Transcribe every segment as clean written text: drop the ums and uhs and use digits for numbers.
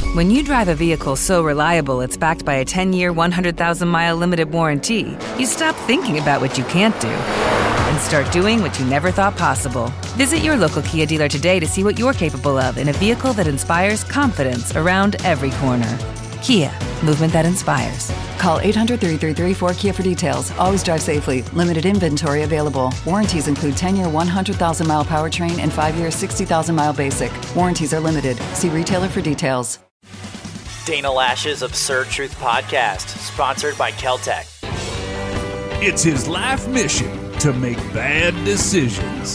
When you drive a vehicle so reliable it's backed by a 10-year, 100,000-mile limited warranty, you stop thinking about what you can't do and start doing what you never thought possible. Visit your local Kia dealer today to see what you're capable of in a vehicle that inspires confidence around every corner. Kia, movement that inspires. Call 800-333-4KIA for details. Always drive safely. Limited inventory available. Warranties include 10-year 100,000-mile powertrain and 5-year 60,000-mile basic. Warranties are limited. See retailer for details. Dana Lash's Absurd Truth Podcast, sponsored by Keltec. It's his life mission to make bad decisions.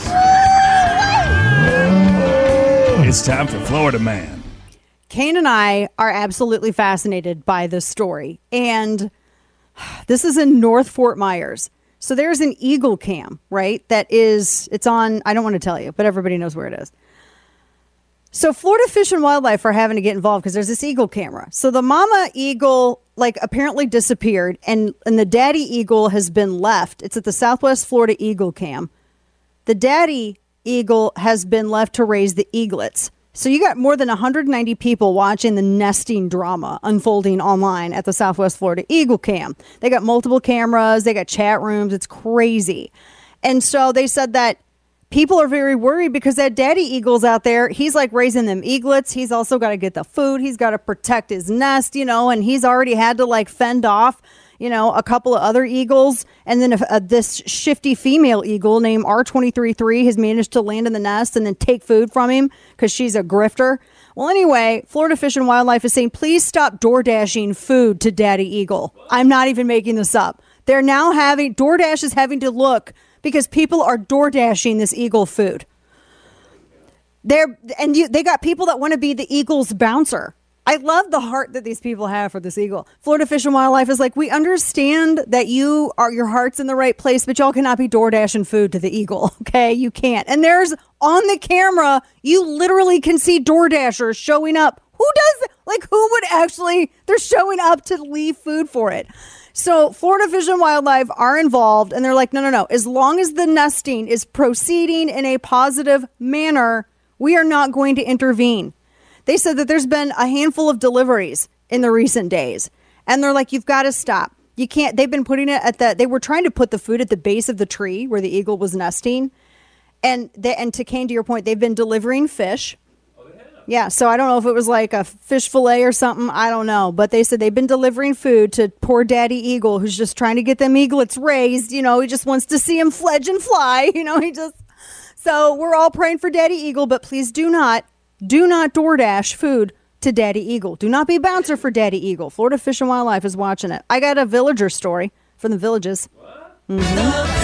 It's time for Florida Man. Kane and I are absolutely fascinated by this story. And this is in North Fort Myers. So there's an Eagle cam, right? It's on, I don't want to tell you, but everybody knows where it is. So Florida Fish and Wildlife are having to get involved because there's this eagle camera. So the mama eagle apparently disappeared and the daddy eagle has been left. It's at the Southwest Florida Eagle Cam. The daddy eagle has been left to raise the eaglets. So you got more than 190 people watching the nesting drama unfolding online at the Southwest Florida Eagle Cam. They got multiple cameras. They got chat rooms. It's crazy. And so they said that people are very worried because that daddy eagle's out there. He's raising them eaglets. He's also got to get the food. He's got to protect his nest, and he's already had to fend off, a couple of other eagles. And then this shifty female eagle named R233 has managed to land in the nest and then take food from him because she's a grifter. Well, anyway, Florida Fish and Wildlife is saying, please stop door dashing food to daddy eagle. I'm not even making this up. They're now DoorDash is having to look because people are door dashing this eagle food. They got people that want to be the eagle's bouncer. I love the heart that these people have for this eagle. Florida Fish and Wildlife is we understand that your heart's in the right place, but y'all cannot be door dashing food to the eagle. Okay, you can't. And there's on the camera, you literally can see door dashers showing up. Who does who would actually? They're showing up to leave food for it. So Florida Fish and Wildlife are involved, and they're no. As long as the nesting is proceeding in a positive manner, we are not going to intervene. They said that there's been a handful of deliveries in the recent days, and they're you've got to stop. You can't. They've been putting it they were trying to put the food at the base of the tree where the eagle was nesting, and to Kane, to your point, they've been delivering fish. Yeah, so I don't know if it was a fish fillet or something. I don't know. But they said they've been delivering food to poor daddy eagle who's just trying to get them eaglets raised. He just wants to see him fledge and fly. So we're all praying for daddy eagle, but please do not DoorDash food to daddy eagle. Do not be bouncer for daddy eagle. Florida Fish and Wildlife is watching it. I got a villager story from the Villages. What? Mm-hmm.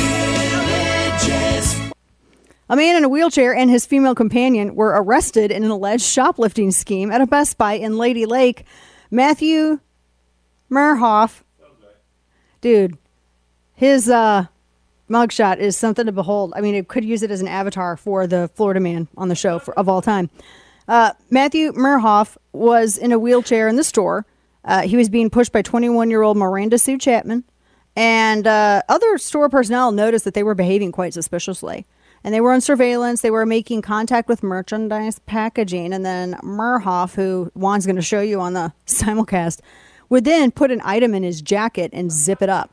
The Villages. A man in a wheelchair and his female companion were arrested in an alleged shoplifting scheme at a Best Buy in Lady Lake. Matthew Merhoff, dude, his mugshot is something to behold. I mean, it could use it as an avatar for the Florida man on the show of all time. Matthew Merhoff was in a wheelchair in the store. He was being pushed by 21-year-old Miranda Sue Chapman. And other store personnel noticed that they were behaving quite suspiciously. And they were on surveillance. They were making contact with merchandise packaging. And then Merhoff, who Juan's going to show you on the simulcast, would then put an item in his jacket and zip it up.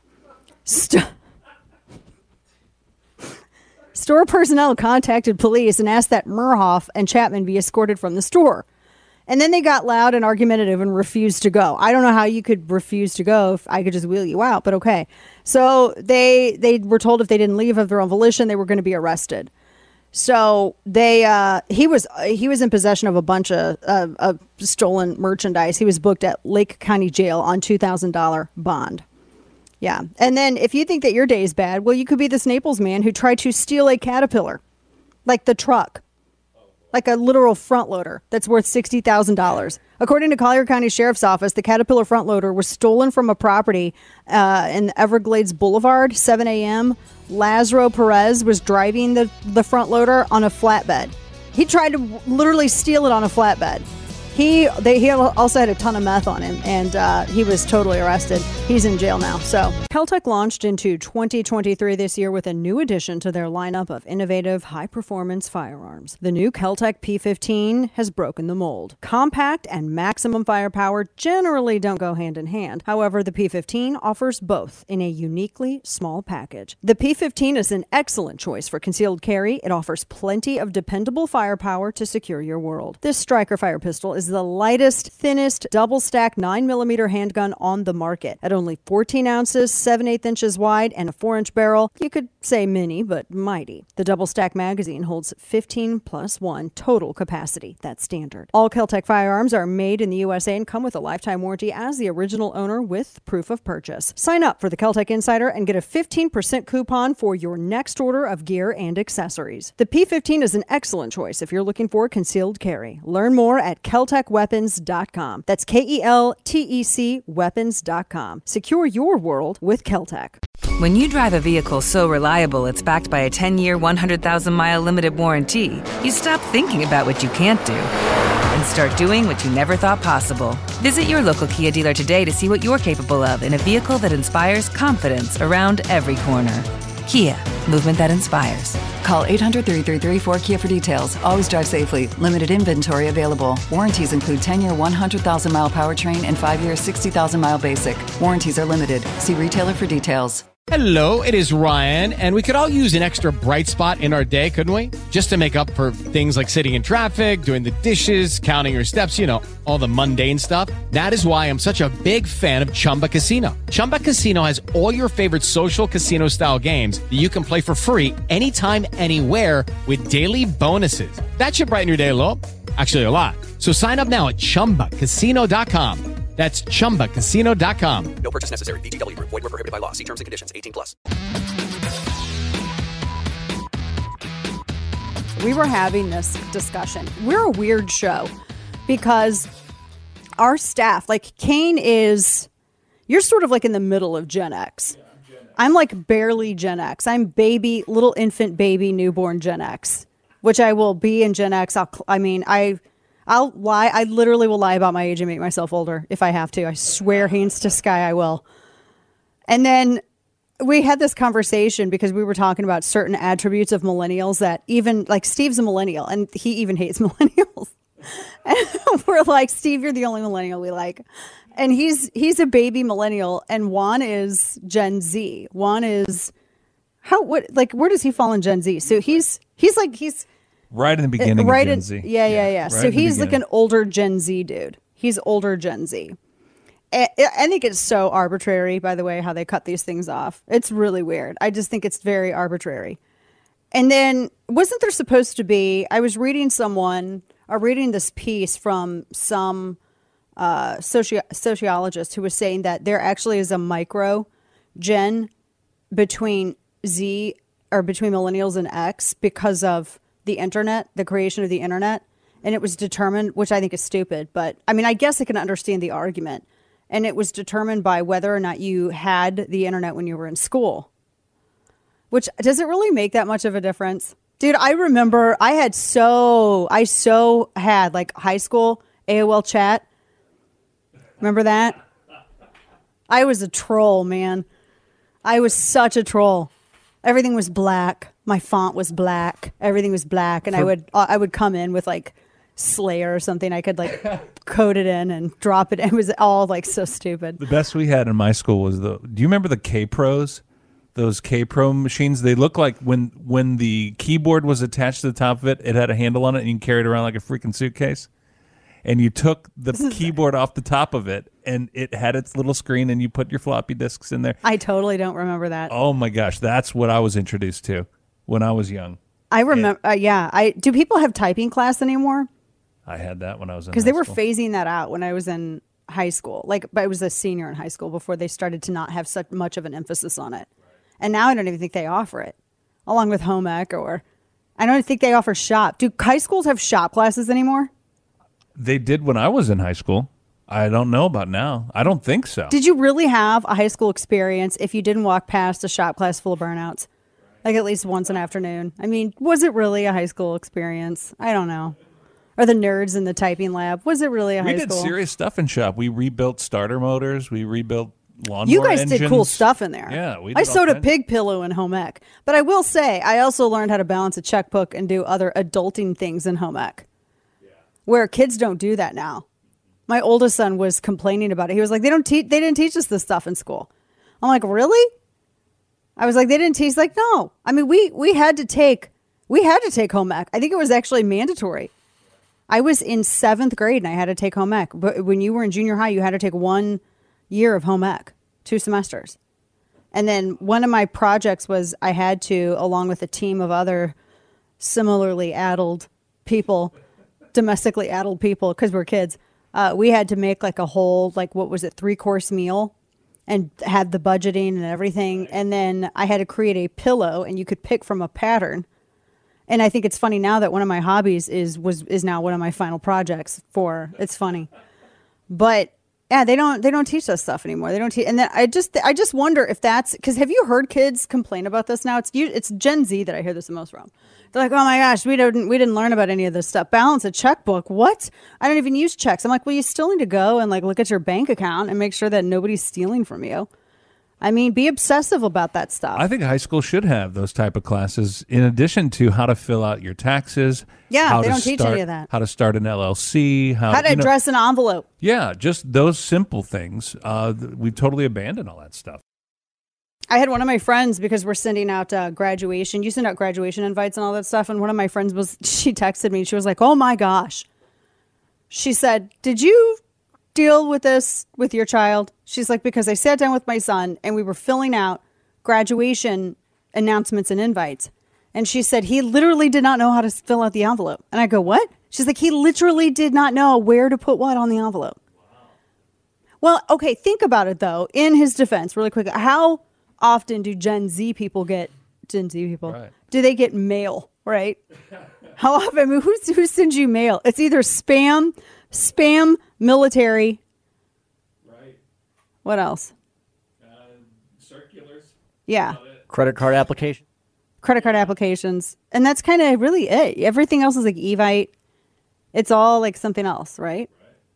Store personnel contacted police and asked that Merhoff and Chapman be escorted from the store. And then they got loud and argumentative and refused to go. I don't know how you could refuse to go if I could just wheel you out, but okay. So they were told if they didn't leave of their own volition, they were going to be arrested. So he was in possession of a bunch of stolen merchandise. He was booked at Lake County Jail on $2,000 bond. Yeah. And then if you think that your day is bad, well, you could be this Naples man who tried to steal a Caterpillar, like the truck. Like a literal front loader that's worth $60,000. According to Collier County Sheriff's Office, the Caterpillar front loader was stolen from a property in Everglades Boulevard, 7 a.m. Lazaro Perez was driving the front loader on a flatbed. He tried to literally steal it on a flatbed. He also had a ton of meth on him, and he was totally arrested. He's in jail now. So Keltec launched into 2023 this year with a new addition to their lineup of innovative, high-performance firearms. The new Keltec P15 has broken the mold. Compact and maximum firepower generally don't go hand in hand. However, the P15 offers both in a uniquely small package. The P15 is an excellent choice for concealed carry. It offers plenty of dependable firepower to secure your world. This Striker fire pistol is the lightest, thinnest, double-stack 9mm handgun on the market. At only 14 ounces, 7/8 inches wide, and a 4-inch barrel, you could say mini, but mighty. The double-stack magazine holds 15+1 total capacity. That's standard. All Keltec firearms are made in the USA and come with a lifetime warranty as the original owner with proof of purchase. Sign up for the Keltec Insider and get a 15% coupon for your next order of gear and accessories. The P15 is an excellent choice if you're looking for concealed carry. Learn more at KeltecWeapons.com. That's KELTEC weapons.com. Secure your world with Keltec. When you drive a vehicle so reliable it's backed by a 10-year, 100,000-mile limited warranty, you stop thinking about what you can't do and start doing what you never thought possible. Visit your local Kia dealer today to see what you're capable of in a vehicle that inspires confidence around every corner. Kia, movement that inspires. Call 800-333-4KIA for details. Always drive safely. Limited inventory available. Warranties include 10-year 100,000-mile powertrain and 5-year 60,000-mile basic. Warranties are limited. See retailer for details. Hello, it is Ryan, and we could all use an extra bright spot in our day, couldn't we? Just to make up for things like sitting in traffic, doing the dishes, counting your steps, all the mundane stuff. That is why I'm such a big fan of Chumba Casino. Chumba Casino has all your favorite social casino-style games that you can play for free anytime, anywhere with daily bonuses. That should brighten your day a little. Actually, a lot. So sign up now at ChumbaCasino.com. That's ChumbaCasino.com. No purchase necessary. VGW Group. Void where prohibited by law. See terms and conditions. 18+. We were having this discussion. We're a weird show because our staff, like Kane you're sort of like in the middle of Gen X. Yeah, I'm Gen X. I'm like barely Gen X. I'm little infant baby, newborn Gen X, which I will be in Gen X. I'll lie. I literally will lie about my age and make myself older if I have to. I swear hands to sky I will. And then we had this conversation because we were talking about certain attributes of millennials that even, like, Steve's a millennial and he even hates millennials. And we're like, Steve, you're the only millennial we like. And he's a baby millennial, and Juan is Gen Z. Juan is where does he fall in Gen Z? So he's right in the beginning of Gen Z. Yeah. Right, so he's like an older Gen Z dude. He's older Gen Z. I think it's so arbitrary, by the way, how they cut these things off. It's really weird. I just think it's very arbitrary. And then wasn't there supposed to be, I was reading this piece from some sociologist who was saying that there actually is a micro gen between millennials and X because of the internet, the creation of the internet. And it was determined, which I think is stupid, but I guess I can understand the argument. And it was determined by whether or not you had the internet when you were in school, which does it really make that much of a difference? Dude, I remember I had like high school AOL chat. Remember that? I was a troll, man. I was such a troll. Everything was black. My font was black. Everything was black. And I would come in with like Slayer or something. I could like code it in and drop it. It was all like so stupid. The best we had in my school was do you remember the K-Pros? Those K-Pro machines? They look like when the keyboard was attached to the top of it, it had a handle on it and you carried it around like a freaking suitcase. And you took the keyboard off the top of it, and it had its little screen, and you put your floppy disks in there. I totally don't remember that. Oh, my gosh. That's what I was introduced to when I was young. I remember, do people have typing class anymore? I had that when I was in high school. Because they were phasing that out when I was in high school. But I was a senior in high school before they started to not have such much of an emphasis on it. And now I don't even think they offer it, along with home ec, or I don't think they offer shop. Do high schools have shop classes anymore? They did when I was in high school. I don't know about now. I don't think so. Did you really have a high school experience if you didn't walk past a shop class full of burnouts? Like at least once an afternoon? Was it really a high school experience? I don't know. Or the nerds in the typing lab. Was it really a high We school? did serious stuff in shop. We rebuilt starter motors. We rebuilt lawnmower You guys engines. did cool stuff in there. Yeah, we did I all sewed a kinds. pig pillow in home ec. But I will say, I also learned how to balance a checkbook and do other adulting things in home ec. Where kids don't do that now. My oldest son was complaining about it. He was like, they didn't teach us this stuff in school. I'm like, really? I was like, they didn't teach. He's like, no. I mean, we had to take home ec. I think it was actually mandatory. I was in 7th grade and I had to take home ec. But when you were in junior high, you had to take 1 year of home ec, 2 semesters. And then one of my projects was I had to, along with a team of other similarly addled people, domestically addled people, because we're kids, we had to make like a whole, like, what was it, 3-course meal and had the budgeting and everything. And then I had to create a pillow and you could pick from a pattern. And I think it's funny now that one of my hobbies is now one of my final projects for, it's funny. But yeah, they don't teach us stuff anymore. They don't teach. And then I just wonder if that's, because have you heard kids complain about this now? It's Gen Z that I hear this the most from. They're like, oh my gosh, we didn't learn about any of this stuff. Balance a checkbook. What? I don't even use checks. I'm like, well, you still need to go and like look at your bank account and make sure that nobody's stealing from you. I mean, be obsessive about that stuff. I think high school should have those type of classes in addition to how to fill out your taxes. Yeah, they don't teach any of that. How to start an LLC. How to address an envelope. Yeah, just those simple things. We've totally abandoned all that stuff. I had one of my friends, because we're sending out graduation. You send out graduation invites and all that stuff. And one of my friends she texted me. She was like, oh my gosh. She said, did you deal with this with your child? She's like, because I sat down with my son and we were filling out graduation announcements and invites. And she said, he literally did not know how to fill out the envelope. And I go, what? She's like, he literally did not know where to put what on the envelope. Wow. Well, okay, think about it though. In his defense, really quick, how often do Gen Z people, right, do they get mail, right? How often? I mean, who sends you mail? It's either spam, military. Right. What else? Circulars. Yeah. Credit card applications. And that's kind of really it. Everything else is like Evite. It's all like something else, right?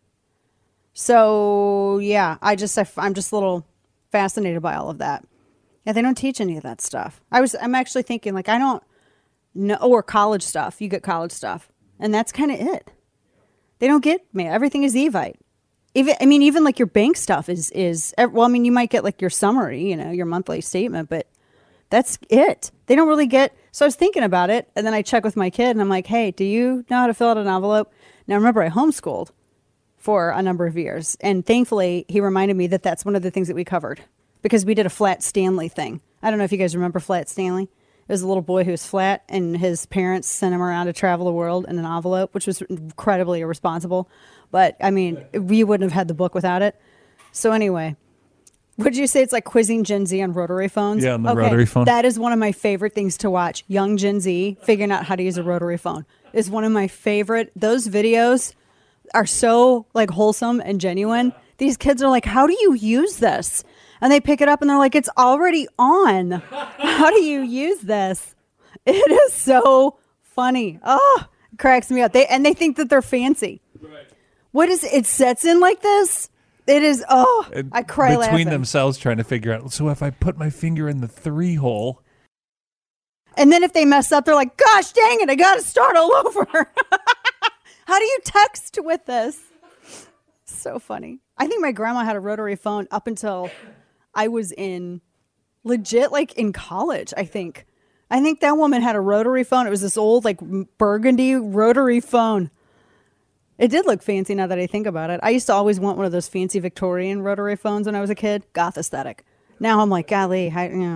So, yeah, I'm just a little fascinated by all of that. Yeah, they don't teach any of that stuff. I'm actually thinking, like, I don't know, or college stuff. You get college stuff. And that's kind of it. They don't get me. Everything is Evite. Even like your bank stuff is, well, I mean, you might get like your summary, your monthly statement, but that's it. They don't really get, so I was thinking about it, and then I check with my kid, and I'm like, hey, do you know how to fill out an envelope? Now, remember, I homeschooled for a number of years, and thankfully, he reminded me that that's one of the things that we covered, because we did a Flat Stanley thing. I don't know if you guys remember Flat Stanley. It was a little boy who was flat, and his parents sent him around to travel the world in an envelope, which was incredibly irresponsible. But, I mean, we wouldn't have had the book without it. So anyway, would you say it's like quizzing Gen Z on rotary phones? Yeah, on the rotary phone. That is one of my favorite things to watch. Young Gen Z figuring out how to use a rotary phone is one of my favorite. Those videos are so like wholesome and genuine. These kids are like, how do you use this? And they pick it up and they're like, it's already on. How do you use this? It is so funny. Oh, it cracks me up. They think that they're fancy. Right. What is it? Sets in like this? It is, I cry laughing. Between themselves trying to figure out, so if I put my finger in the 3 hole. And then if they mess up, they're like, gosh dang it, I got to start all over. How do you text with this? So funny. I think my grandma had a rotary phone up until I was in college, I think. I think that woman had a rotary phone. It was this old like burgundy rotary phone. It did look fancy now that I think about it. I used to always want one of those fancy Victorian rotary phones when I was a kid. Goth aesthetic. Now I'm like, golly,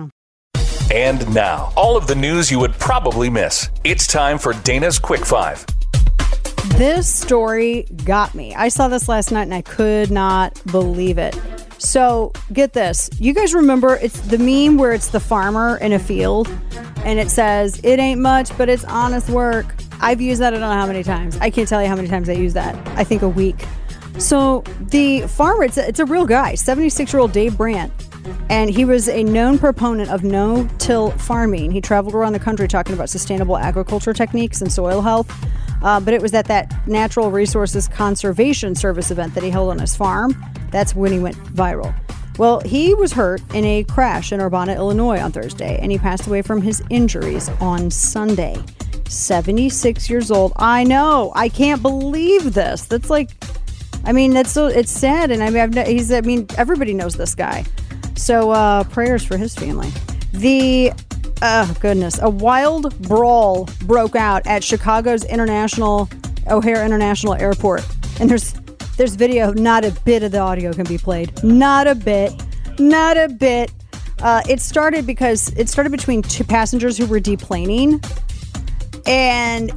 And now, all of the news you would probably miss. It's time for Dana's Quick 5. This story got me. I saw this last night and I could not believe it. So get this. You guys remember it's the meme where it's the farmer in a field and it says, it ain't much, but it's honest work. I've used that I don't know how many times. I can't tell you how many times I use that. I think a week. So the farmer, it's a real guy, 76-year-old Dave Brandt. And he was a known proponent of no-till farming. He traveled around the country talking about sustainable agriculture techniques and soil health. But it was at that Natural Resources Conservation Service event that he held on his farm. That's when he went viral. Well, he was hurt in a crash in Urbana, Illinois on Thursday, and he passed away from his injuries on Sunday. 76 years old. I know. I can't believe this. That's like, I mean, it's sad. And I mean, everybody knows this guy. So prayers for his family. A wild brawl broke out at Chicago's O'Hare International Airport. And there's video. Not a bit of the audio can be played. Not a bit. It started between two passengers who were deplaning. And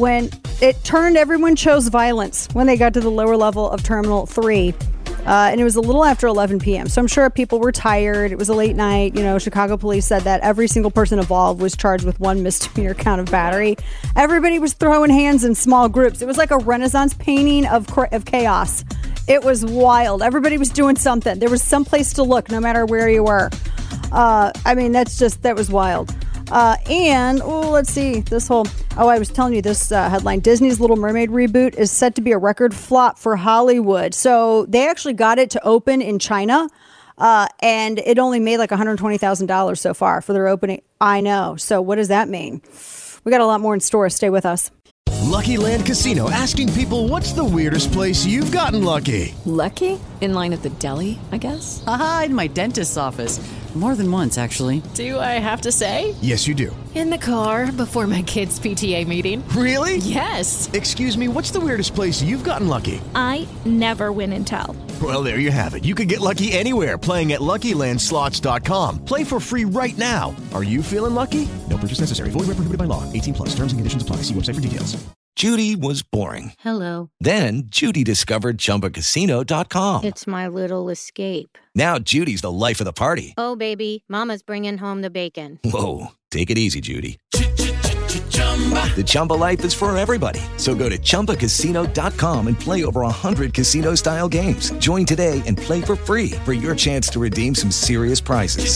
everyone chose violence when they got to the lower level of Terminal 3. And it was a little after 11 p.m. So I'm sure people were tired. It was a late night. Chicago police said that every single person involved was charged with one misdemeanor count of battery. Everybody was throwing hands in small groups. It was like a Renaissance painting of chaos. It was wild. Everybody was doing something. There was some place to look no matter where you were. That was wild. Let's see, I was telling you this headline. Disney's Little Mermaid reboot is set to be a record flop for Hollywood. So they actually got it to open in China, and it only made like $120,000 so far for their opening. I know. So what does that mean? We got a lot more in store. Stay with us. Lucky Land Casino, asking people, what's the weirdest place you've gotten lucky? Lucky? In line at the deli, I guess? Aha, in my dentist's office. More than once, actually. Do I have to say? Yes, you do. In the car before my kids' PTA meeting. Really? Yes. Excuse me, what's the weirdest place you've gotten lucky? I never win and tell. Well, there you have it. You can get lucky anywhere, playing at LuckyLandSlots.com. Play for free right now. Are you feeling lucky? No purchase necessary. Void where prohibited by law. 18+. Terms and conditions apply. See website for details. Judy was boring. Hello. Then Judy discovered ChumbaCasino.com. It's my little escape. Now Judy's the life of the party. Oh, baby, mama's bringing home the bacon. Whoa, take it easy, Judy. The Chumba life is for everybody. So go to ChumbaCasino.com and play over 100 casino-style games. Join today and play for free for your chance to redeem some serious prizes.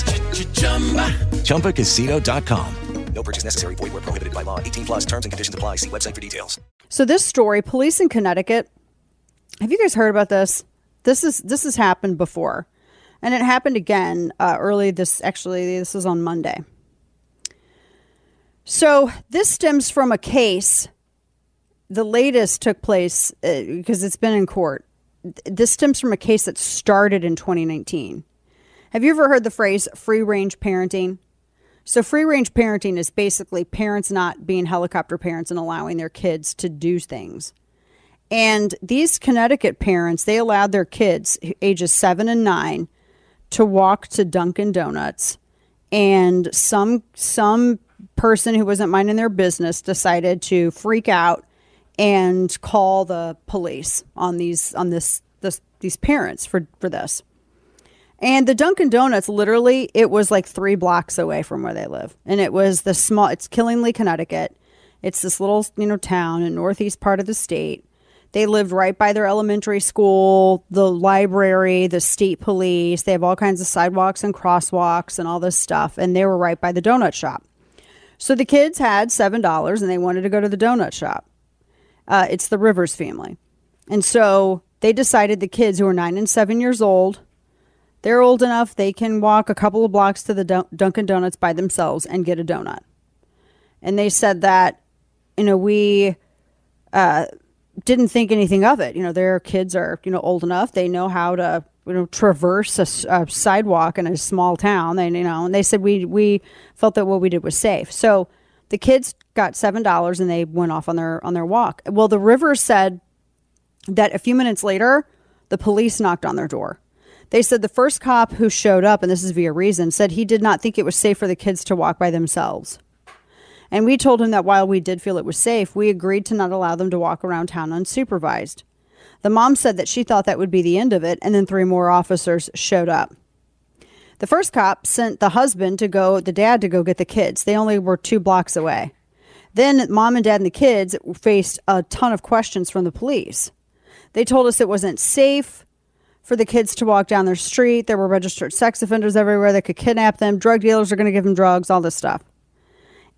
ChumbaCasino.com. No purchase necessary. Void where prohibited by law. 18+. Terms and conditions apply. See website for details. So this story, police in Connecticut. Have you guys heard about this? This has happened before, and it happened again early. This is on Monday. So this stems from a case. The latest took place because it's been in court. This stems from a case that started in 2019. Have you ever heard the phrase free range parenting? So free range parenting is basically parents not being helicopter parents and allowing their kids to do things. And these Connecticut parents, they allowed their kids ages 7 and 9 to walk to Dunkin' Donuts, and some person who wasn't minding their business decided to freak out and call the police on these parents for this. And the Dunkin' Donuts, literally, it was like 3 blocks away from where they live. And it was it's Killingly, Connecticut. It's this little, town in northeast part of the state. They lived right by their elementary school, the library, the state police. They have all kinds of sidewalks and crosswalks and all this stuff. And they were right by the donut shop. So the kids had $7 and they wanted to go to the donut shop. It's the Rivers family. And so they decided the kids who are 9 and 7 years old, they're old enough, they can walk a couple of blocks to the Dunkin' Donuts by themselves and get a donut. And they said that, we didn't think anything of it. Their kids are, old enough. They know how to, traverse a sidewalk in a small town. And they said we felt that what we did was safe. So the kids got $7 and they went off on their walk. Well, the Rivers said that a few minutes later, the police knocked on their door. They said the first cop who showed up, and this is via Reason, said he did not think it was safe for the kids to walk by themselves. And we told him that while we did feel it was safe, we agreed to not allow them to walk around town unsupervised. The mom said that she thought that would be the end of it, and then 3 more officers showed up. The first cop sent the dad to go get the kids. They only were 2 blocks away. Then mom and dad and the kids faced a ton of questions from the police. They told us it wasn't safe for the kids to walk down their street. There were registered sex offenders everywhere that could kidnap them. Drug dealers are going to give them drugs, all this stuff.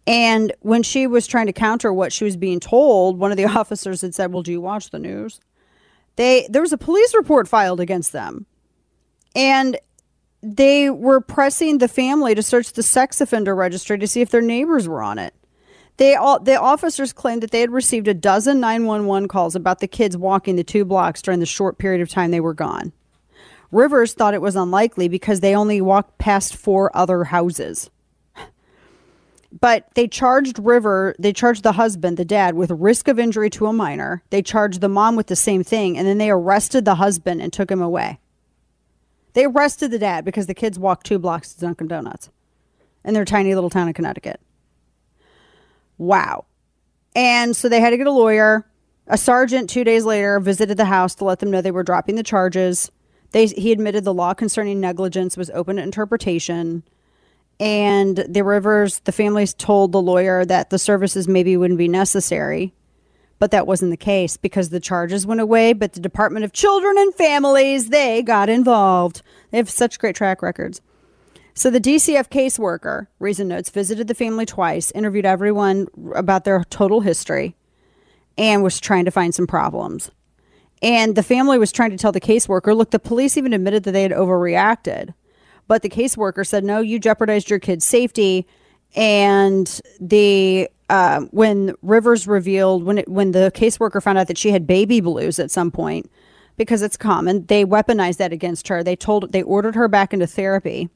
And when she was trying to counter what she was being told, one of the officers had said, well, do you watch the news? There was a police report filed against them. And they were pressing the family to search the sex offender registry to see if their neighbors were on it. The officers claimed that they had received a dozen 911 calls about the kids walking the 2 blocks during the short period of time they were gone. Rivers thought it was unlikely because they only walked past 4 other houses. But they charged the husband, the dad, with risk of injury to a minor. They charged the mom with the same thing, and then they arrested the husband and took him away. They arrested the dad because the kids walked 2 blocks to Dunkin' Donuts in their tiny little town in Connecticut. Wow. And so they had to get a lawyer. A sergeant 2 days later visited the house to let them know they were dropping the charges. He admitted the law concerning negligence was open to interpretation. And the families told the lawyer that the services maybe wouldn't be necessary. But that wasn't the case because the charges went away. But the Department of Children and Families, they got involved. They have such great track records. So the DCF caseworker, Reason Notes, visited the family twice, interviewed everyone about their total history, and was trying to find some problems. And the family was trying to tell the caseworker, look, the police even admitted that they had overreacted. But the caseworker said, no, you jeopardized your kid's safety. And when Rivers revealed, when the caseworker found out that she had baby blues at some point, because it's common, they weaponized that against her. They ordered her back into therapy.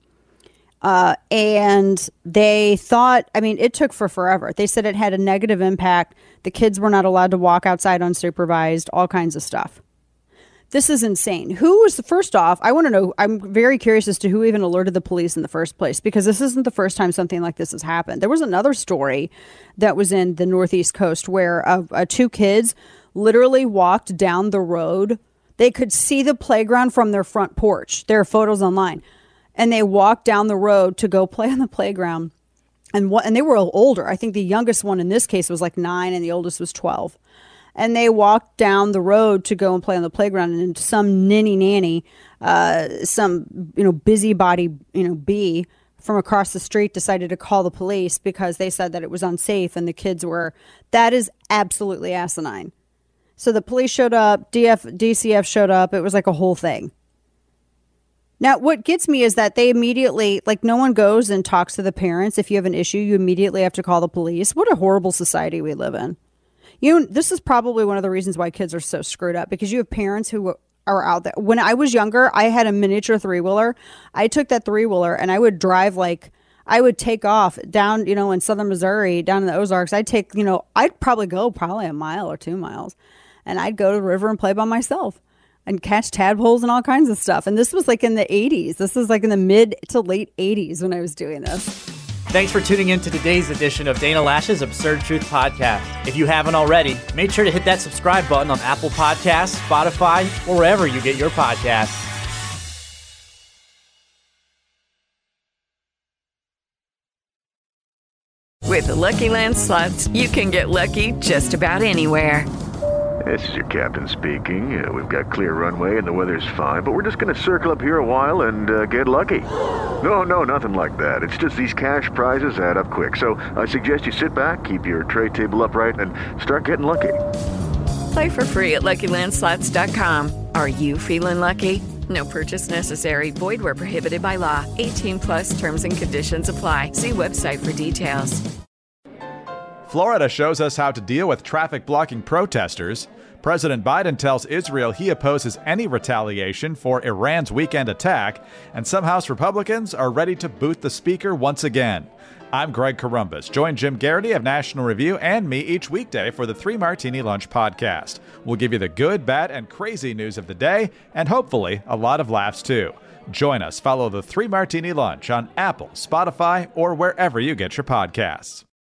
And they thought, it took forever. They said it had a negative impact. The kids were not allowed to walk outside unsupervised, all kinds of stuff. This is insane. First off, I want to know, I'm very curious as to who even alerted the police in the first place, because this isn't the first time something like this has happened. There was another story that was in the Northeast coast where 2 kids literally walked down the road. They could see the playground from their front porch. There are photos online. And they walked down the road to go play on the playground. And they were older. I think the youngest one in this case was like 9 and the oldest was 12. And they walked down the road to go and play on the playground, and some ninny nanny, some busybody bee from across the street decided to call the police because they said that it was unsafe and the kids were. That is absolutely asinine. So the police showed up, DCF showed up. It was like a whole thing. Now, what gets me is that they immediately, no one goes and talks to the parents. If you have an issue, you immediately have to call the police. What a horrible society we live in. This is probably one of the reasons why kids are so screwed up, because you have parents who are out there. When I was younger, I had a miniature 3-wheeler. I took that 3-wheeler and I would drive I would take off down, in southern Missouri, down in the Ozarks. I'd probably go a mile or 2 miles, and I'd go to the river and play by myself and catch tadpoles and all kinds of stuff. And this was in the 80s. This was in the mid to late 80s when I was doing this. Thanks for tuning in to today's edition of Dana Lash's Absurd Truth Podcast. If you haven't already, make sure to hit that subscribe button on Apple Podcasts, Spotify, or wherever you get your podcasts. With the Lucky Land Slots, you can get lucky just about anywhere. This is your captain speaking. We've got clear runway and the weather's fine, but we're just going to circle up here a while and get lucky. No, nothing like that. It's just these cash prizes add up quick. So I suggest you sit back, keep your tray table upright, and start getting lucky. Play for free at LuckyLandSlots.com. Are you feeling lucky? No purchase necessary. Void where prohibited by law. 18+ terms and conditions apply. See website for details. Florida shows us how to deal with traffic-blocking protesters. President Biden tells Israel he opposes any retaliation for Iran's weekend attack. And some House Republicans are ready to boot the speaker once again. I'm Greg Corombos. Join Jim Garrity of National Review and me each weekday for the 3 Martini Lunch podcast. We'll give you the good, bad, and crazy news of the day, and hopefully a lot of laughs too. Join us. Follow the 3 Martini Lunch on Apple, Spotify, or wherever you get your podcasts.